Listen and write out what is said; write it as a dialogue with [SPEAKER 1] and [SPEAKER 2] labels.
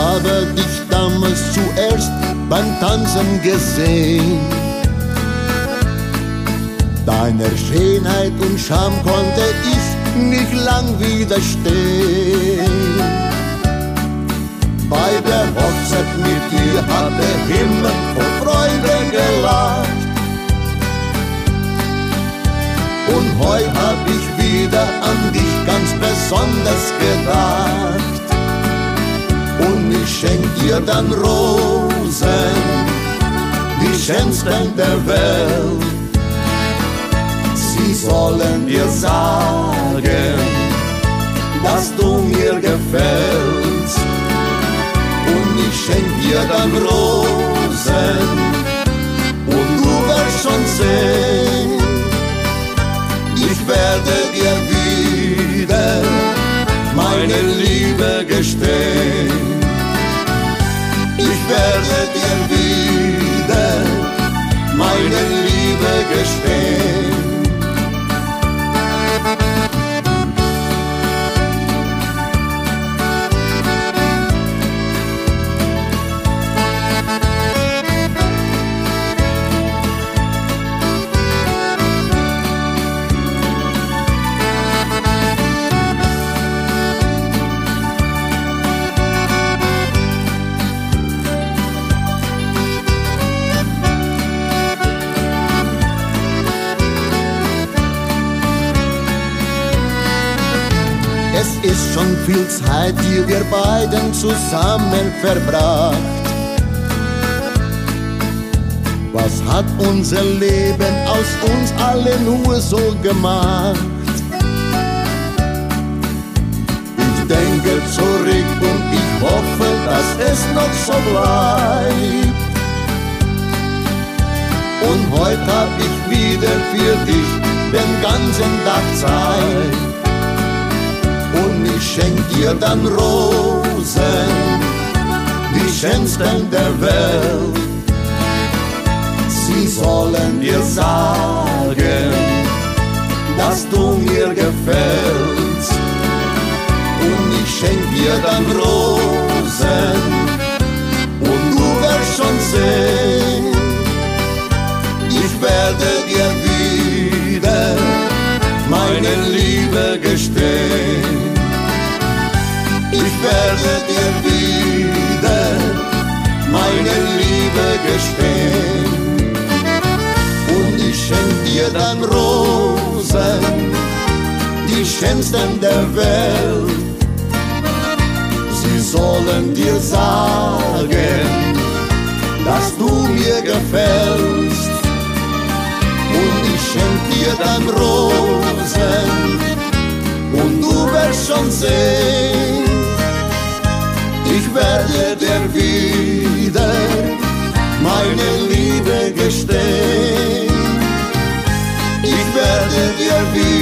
[SPEAKER 1] habe dich damals zuerst beim Tanzen gesehen. Deiner Schönheit und Charme konnte ich nicht lang widerstehen. Bei der Hochzeit mit dir hat der Himmel vor Freude gelacht. Und heute hab ich wieder an dich ganz besonders gedacht. Und ich schenk dir dann Rosen, die schönsten der Welt. Sie sollen dir sagen, dass du mir gefällst. Und ich schenk dir dann Rosen, und du wirst schon sehen, ich werde dir wieder meine Liebe gestehen. Ich werde dir wieder meine Liebe gestehen. Es ist schon viel Zeit, die wir beiden zusammen verbracht. Was hat unser Leben aus uns alle nur so gemacht? Ich denke zurück und ich hoffe, dass es noch so bleibt. Und heute hab ich wieder für dich den ganzen Tag Zeit. Und ich schenk dir dann Rosen, die schönsten der Welt. Sie sollen dir sagen, dass du mir gefällst. Und ich schenk dir dann Rosen, und du wirst schon sehen, ich werde dir wieder meine Liebe gestehen. Ich werde dir wieder meine Liebe gestehen. Und ich schenk dir dann Rosen, die schönsten der Welt. Sie sollen dir sagen, dass du mir gefällst. Und ich schenk dir dann Rosen, und du wirst schon sehen, ich werde dir wieder meine Liebe gestehen. Ich werde dir wieder